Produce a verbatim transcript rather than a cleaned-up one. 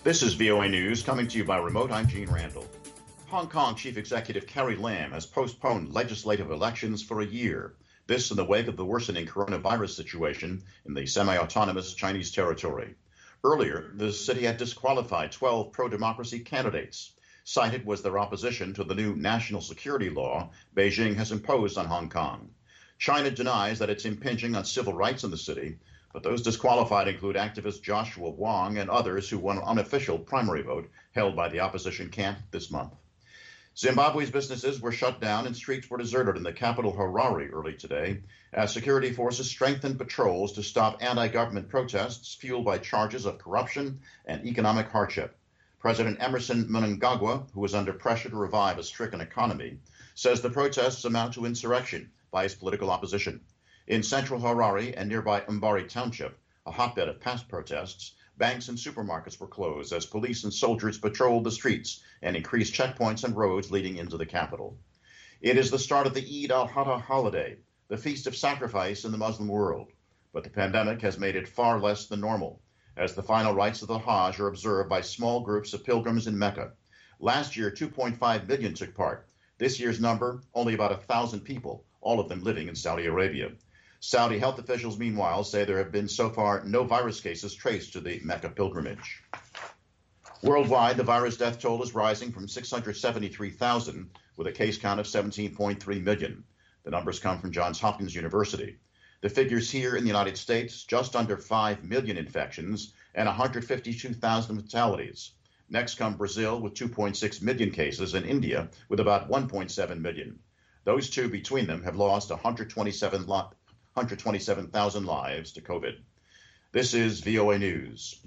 This is V O A News coming to you by remote. I'm Gene Randall. Hong Kong Chief Executive Carrie Lam has postponed legislative elections for a year. This in the wake of the worsening coronavirus situation in the semi-autonomous Chinese territory. Earlier, the city had disqualified twelve pro-democracy candidates. Cited was their opposition to the new national security law Beijing has imposed on Hong Kong. China denies that it's impinging on civil rights in the city, but those disqualified include activist Joshua Wong and others who won an unofficial primary vote held by the opposition camp this month. Zimbabwe's businesses were shut down and streets were deserted in the capital Harare early today as security forces strengthened patrols to stop anti-government protests fueled by charges of corruption and economic hardship. President Emerson Mnangagwa, who is under pressure to revive a stricken economy, says the protests amount to insurrection by his political opposition. In central Harare and nearby Mbari Township, a hotbed of past protests, banks and supermarkets were closed as police and soldiers patrolled the streets and increased checkpoints and roads leading into the capital. It is the start of the Eid al-Adha holiday, the feast of sacrifice in the Muslim world. But the pandemic has made it far less than normal, as the final rites of the Hajj are observed by small groups of pilgrims in Mecca. Last year, two point five million took part. This year's number, only about one thousand people, all of them living in Saudi Arabia. Saudi health officials, meanwhile, say there have been so far no virus cases traced to the Mecca pilgrimage. Worldwide, the virus death toll is rising from six hundred seventy-three thousand, with a case count of seventeen point three million. The numbers come from Johns Hopkins University. The figures here in the United States, just under five million infections and one hundred fifty-two thousand fatalities. Next come Brazil with two point six million cases and India with about one point seven million. Those two between them have lost one hundred twenty-seven thousand lives to COVID. This is V O A News.